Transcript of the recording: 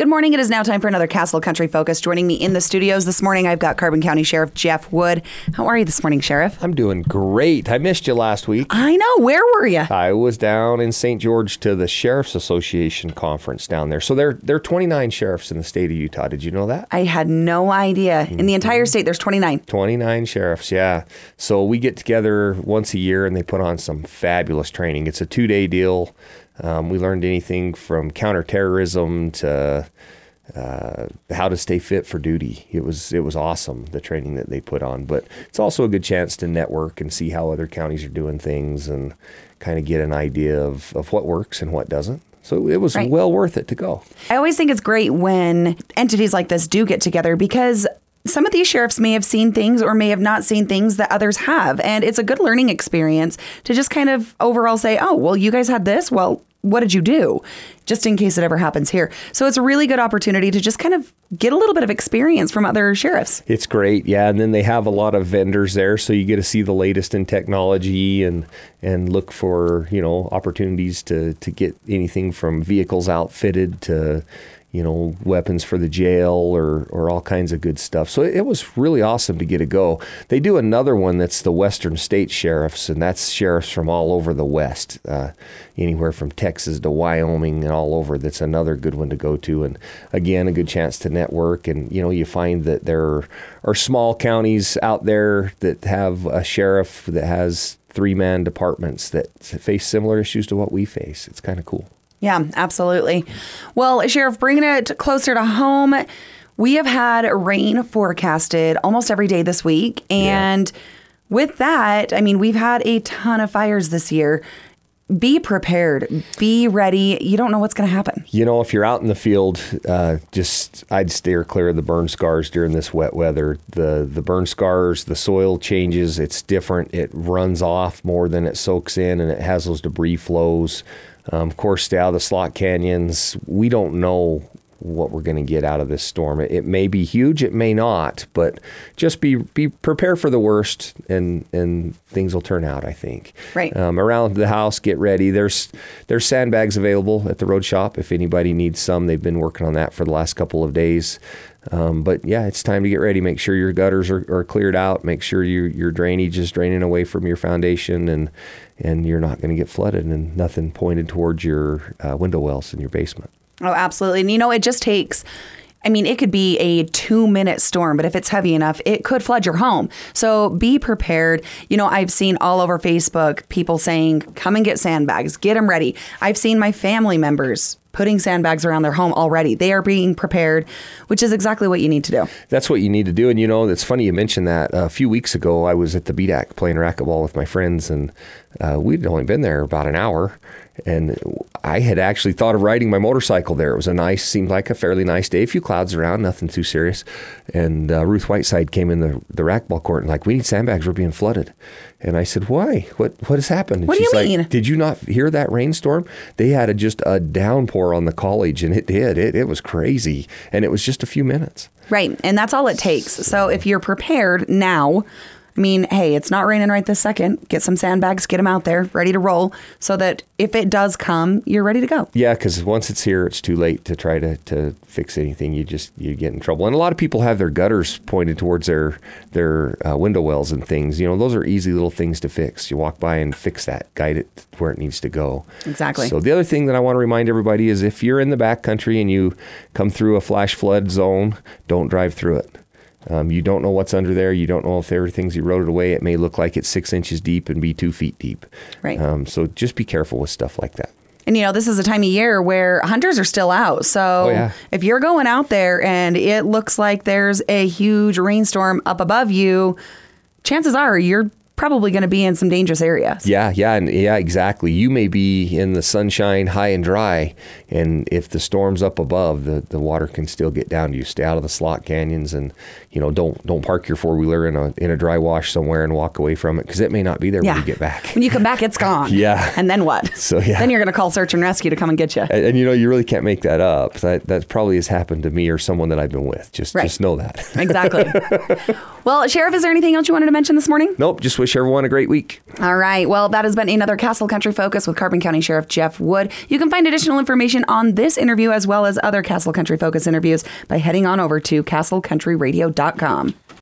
Good morning. It is now time for another Castle Country Focus. Joining me in the studios this morning, I've got Carbon County Sheriff Jeff Wood. How are you this morning, Sheriff? I'm doing great. I missed you last week. I know. Where were you? I was down in St. George to the Sheriff's Association conference down there. So there are 29 sheriffs in the state of Utah. Did you know that? I had no idea. In the entire state, there's 29. 29 sheriffs, yeah. So we get together once a year and they put on some fabulous training. It's a 2-day deal. We learned anything from counterterrorism to how to stay fit for duty. It was awesome, the training that they put on. But it's also a good chance to network and see how other counties are doing things and kind of get an idea of what works and what doesn't. So it was well worth it to go. I always think it's great when entities like this do get together because some of these sheriffs may have seen things or may have not seen things that others have. And it's a good learning experience to just kind of overall say, oh, well, you guys had this. Well, what did you do? Just in case it ever happens here. So it's a really good opportunity to just kind of get a little bit of experience from other sheriffs. It's great. Yeah. And then they have a lot of vendors there. So you get to see the latest in technology and look for, opportunities to get anything from vehicles outfitted to, weapons for the jail or all kinds of good stuff. So it was really awesome to get to go. They do another one that's the Western State Sheriffs, and that's sheriffs from all over the West, anywhere from Texas to Wyoming and all over. That's another good one to go to. And again, a good chance to network. And, you find that there are small counties out there that have a sheriff that has 3-man departments that face similar issues to what we face. It's kind of cool. Yeah, absolutely. Well, Sheriff, bringing it closer to home, we have had rain forecasted almost every day this week. And with that, we've had a ton of fires this year. Be prepared. Be ready. You don't know what's going to happen. If you're out in the field, I'd steer clear of the burn scars during this wet weather. The burn scars, the soil changes. It's different. It runs off more than it soaks in, and it has those debris flows. Of course, stay out of the slot canyons. We don't know what we're going to get out of this storm. It may be huge, it may not, but just be prepared for the worst, and things will turn out, I think. Right. Around the house, get ready. There's sandbags available at the road shop if anybody needs some. They've been working on that for the last couple of days. But yeah, it's time to get ready. Make sure your gutters are cleared out. Make sure your drainage is draining away from your foundation, and you're not going to get flooded and nothing pointed towards your window wells in your basement. Oh, absolutely. And it just takes, it could be a 2-minute storm, but if it's heavy enough, it could flood your home. So be prepared. I've seen all over Facebook people saying, come and get sandbags, get them ready. I've seen my family members putting sandbags around their home already. They are being prepared, which is exactly what you need to do. That's what you need to do. And, it's funny you mentioned that. A few weeks ago, I was at the BDAC playing racquetball with my friends, and we'd only been there about an hour. And I had actually thought of riding my motorcycle there. It was seemed like a fairly nice day. A few clouds around, nothing too serious. And Ruth Whiteside came in the racquetball court and we need sandbags. We're being flooded. And I said, why? What has happened? And what do you mean? Like, did you not hear that rainstorm? They had just a downpour on the college, and it did. It was crazy. And it was just a few minutes. Right. And that's all it takes. So if you're prepared now, hey, it's not raining right this second. Get some sandbags, get them out there, ready to roll, so that if it does come, you're ready to go. Yeah, because once it's here, it's too late to try to fix anything. You get in trouble. And a lot of people have their gutters pointed towards their window wells and things. Those are easy little things to fix. You walk by and fix that, guide it where it needs to go. Exactly. So the other thing that I want to remind everybody is if you're in the backcountry and you come through a flash flood zone, don't drive through it. You don't know what's under there. You don't know if everything's eroded away. It may look like it's 6 inches deep and be 2 feet deep. Right. So just be careful with stuff like that. And, this is a time of year where hunters are still out. So if you're going out there and it looks like there's a huge rainstorm up above you, chances are you're probably going to be in some dangerous areas. Yeah, exactly. You may be in the sunshine high and dry, and if the storm's up above, the water can still get down to you. Stay out of the slot canyons, and don't park your 4-wheeler in a dry wash somewhere and walk away from it, because it may not be there when you get back. When you come back, it's gone. Yeah. And then what? So then you're going to call search and rescue to come and get you. And you really can't make that up. That probably has happened to me or someone that I've been with. Just know that. Exactly. Well, Sheriff, is there anything else you wanted to mention this morning? Nope. Just wish everyone a great week. All right. Well, that has been another Castle Country Focus with Carbon County Sheriff Jeff Wood. You can find additional information on this interview as well as other Castle Country Focus interviews by heading on over to castlecountryradio.com.